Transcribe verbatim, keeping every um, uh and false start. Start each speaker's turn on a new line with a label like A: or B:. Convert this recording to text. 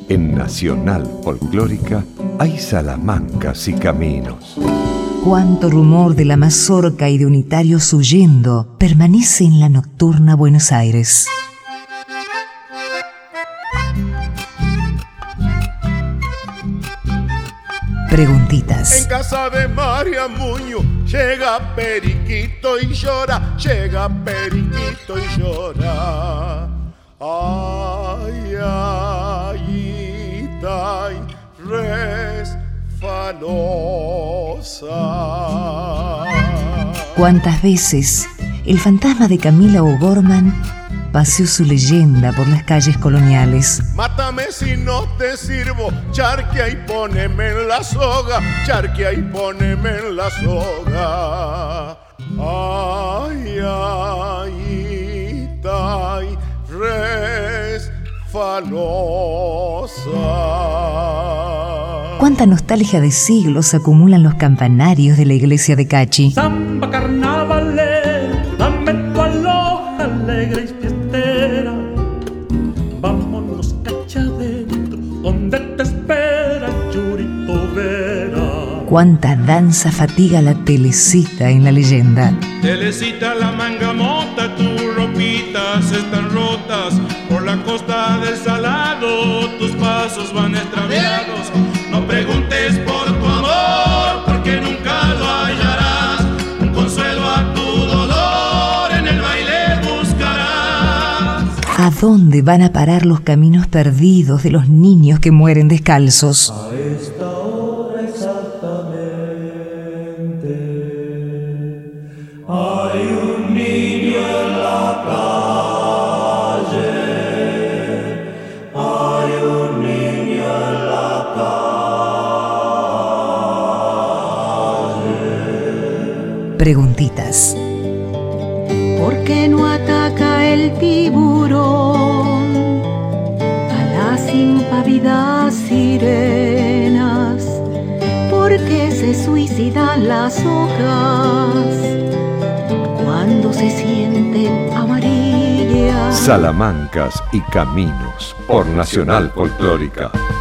A: En Nacional Folclórica hay salamancas y caminos.
B: Cuánto rumor de la mazorca y de unitarios huyendo permanece en la nocturna Buenos Aires. Preguntitas.
C: En casa de María Muñoz llega Periquito y llora, llega Periquito y llora. Ay, ay, ay, resfalosa.
B: ¿Cuántas veces el fantasma de Camila O'Gorman paseó su leyenda por las calles coloniales?
C: Mátame si no te sirvo, charquea y poneme en la soga, charquea y poneme en la soga. Ay, ay, ay, resfalosa.
B: Cuánta nostalgia de siglos acumulan los campanarios de la iglesia de Cachi.
D: Samba carnavalera, dame tu aloja alegre y fiestera. Vámonos Cachi adentro, donde te espera Churito Vera.
B: Cuánta danza fatiga la telecita en la leyenda.
E: Telecita, la mangamota, tus ropitas están rotas. Por la costa del Salado, tus pasos van extraviados. No preguntes por tu amor, porque nunca lo hallarás. Un consuelo a tu dolor, en el baile buscarás.
B: ¿A dónde van a parar los caminos perdidos de los niños que mueren descalzos?
F: A esta hora exactamente hay un niño en la calle, hay un niño en la calle.
B: Preguntitas.
G: ¿Por qué no ataca el tiburón a las impávidas sirenas? ¿Por qué se suicidan las hojas cuando se sienten amarillas?
A: Salamancas y caminos por Nacional Folclórica.